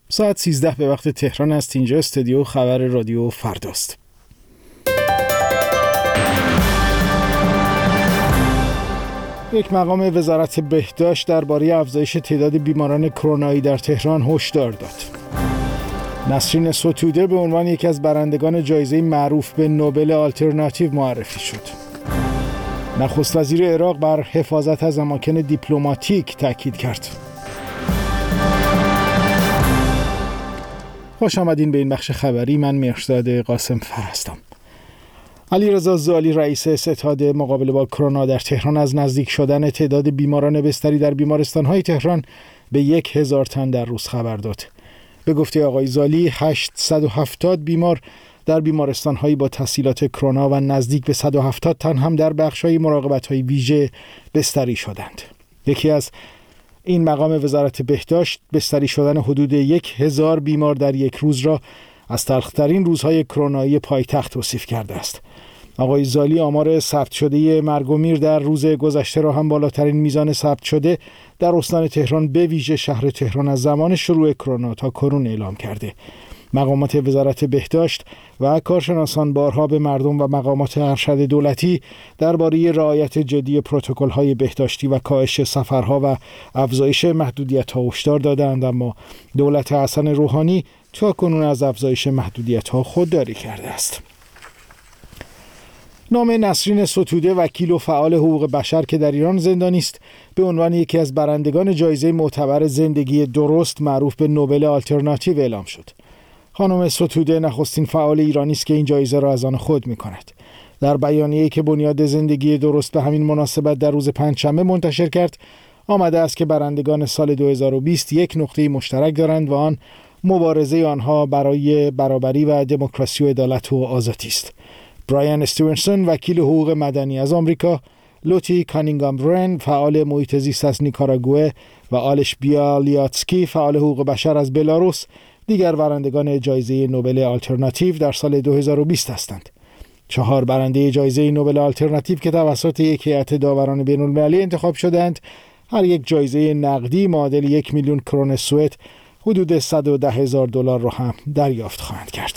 ساعت 13 به وقت تهران است. اینجا استودیو خبر رادیو فرداست. یک مقام وزارت بهداشت درباره افزایش تعداد بیماران کرونایی در تهران هشدار داد. نسرین ستوده به عنوان یکی از برندگان جایزه معروف به نوبل آلترناتیو معرفی شد. نخست وزیر عراق بر حفاظت از اماکن دیپلماتیک تاکید کرد. خوش آمدین به این بخش خبری. من مهرزاد قاسم فر هستم. علیرضا زالی رئیس ستاد مقابله با کرونا در تهران از نزدیک شدن تعداد بیماران بستری در بیمارستان‌های تهران به 1000 تن در روز خبر داد. به گفته آقای زالی 870 بیمار در بیمارستان‌هایی با تسهیلات کرونا و نزدیک به 170 تن هم در بخش‌های مراقبت‌های ویژه بستری شدند. یکی از این مقام وزارت بهداشت بستری شدن حدود 1000 بیمار در یک روز را از تلخ‌ترین روزهای کرونایی پایتخت توصیف کرده است. آقای زالی آمار ثبت شده مرگ و میر در روز گذشته را هم بالاترین میزان ثبت شده در استان تهران به ویژه شهر تهران از زمان شروع کرونا تا کنون اعلام کرده. مقامات وزارت بهداشت و کارشناسان بارها به مردم و مقامات ارشد دولتی درباره رعایت جدی پروتکل‌های بهداشتی و کاهش سفرها و افزایش محدودیت‌ها هشدار دادند، اما دولت حسن روحانی تا کنون از افزایش محدودیت‌ها خودداری کرده است. نام نسرین ستوده وکیل و فعال حقوق بشر که در ایران زندانی است به عنوان یکی از برندگان جایزه معتبر زندگی درست معروف به نوبل آلترناتیو اعلام شد. خانم ستوده نخستین فعال ایرانی است که این جایزه را از آن خود می‌کند. در بیانیه‌ای که بنیاد زندگی درست به همین مناسبت در روز پنجشنبه منتشر کرد، آمده است که برندگان سال 2020 یک نقطه مشترک دارند و آن مبارزه آنها برای برابری و دموکراسی و عدالت و آزادی است. برایان استیونسون وکیل حقوق مدنی از آمریکا، لوتی کانینگام برن فعال محیط زیست از نیکاراگوئه و آلش بیالیاتسکی فعال حقوق بشر از بلاروس دیگر برندگان جایزه نوبل آلترناتیو در سال 2020 هستند. 4 برنده جایزه نوبل آلترناتیو که توسط یک هیئت داوران بین‌المللی انتخاب شدند، هر یک جایزه نقدی معادل 1 میلیون کرون سوئد حدود $110,000 را هم دریافت خواهند کرد.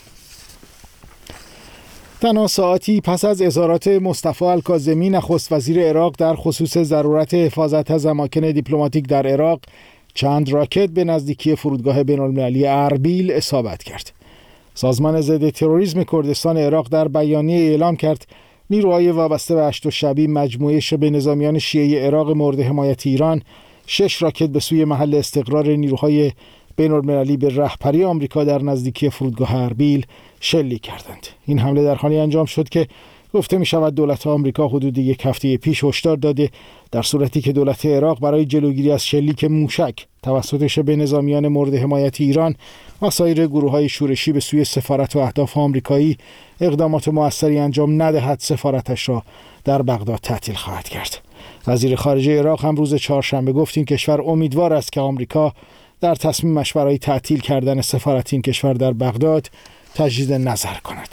تنها ساعتی پس از اظهارات مصطفی الکاظمی نخست وزیر عراق در خصوص ضرورت حفاظت از اماکن دیپلماتیک در عراق، چند راکت به نزدیکی فرودگاه بین‌المللی اربیل اصابت کرد. سازمان ضد تروریسم کردستان عراق در بیانیه اعلام کرد نیروهای وابسته به هشت شبی مجموعه شبه نظامیان شیعه عراق مورد حمایت ایران 6 راکت به سوی محل استقرار نیروهای بین‌المللی به رهبری آمریکا در نزدیکی فرودگاه اربیل شلیک کردند. این حمله در حالی انجام شد که گفته می شود دولت آمریکا حدود یک هفته پیش هشدار داده در صورتی که دولت عراق برای جلوگیری از شلیک موشک توسط شبه نظامیان مورد حمایت ایران و سایر گروه‌های شورشی به سوی سفارت و اهداف آمریکایی اقدامات موثری انجام ندهد، سفارتش را در بغداد تعطیل خواهد کرد. وزیر خارجه عراق هم روز چهارشنبه گفت این کشور امیدوار است که آمریکا در تصمیمش برای تعطیل کردن سفارت این کشور در بغداد تجدید نظر کند.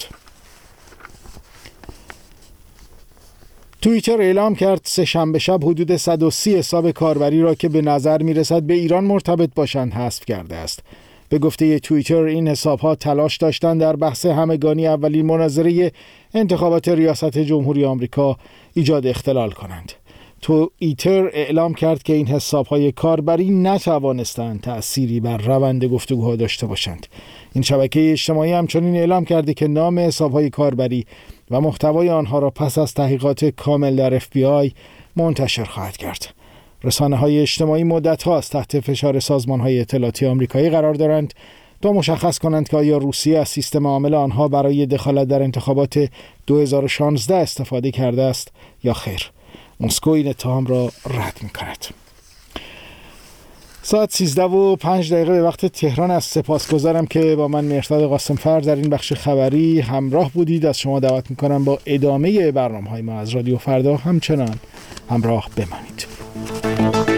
توییتر اعلام کرد سه‌شنبه شب حدود 130 حساب کاربری را که به نظر می‌رسد به ایران مرتبط باشند حذف کرده است. به گفته توییتر این حساب‌ها تلاش داشتند در بحث همگانی اولین مناظره انتخابات ریاست جمهوری آمریکا ایجاد اختلال کنند. توییتر اعلام کرد که این حساب‌های کاربری نتوانستند تأثیری بر روند گفتگوها داشته باشند. این شبکه اجتماعی همچنین اعلام کرده که نام حساب‌های کاربری و محتوای آنها را پس از تحقیقات کامل در FBI منتشر خواهد کرد. رسانه‌های اجتماعی مدت‌ها تحت فشار سازمان‌های اطلاعاتی آمریکایی قرار دارند تا مشخص کنند که آیا روسیه از سیستم عامل آنها برای دخالت در انتخابات 2016 استفاده کرده است یا خیر. مسکو این اتهام را رد می‌کند. ساعت 13:05 به وقت تهران است. سپاسگزارم که با من مهرزاد قاسم فر در این بخش خبری همراه بودید. از شما دعوت می‌کنم با ادامه برنامه‌های ما از رادیو فردا همچنان همراه بمانید.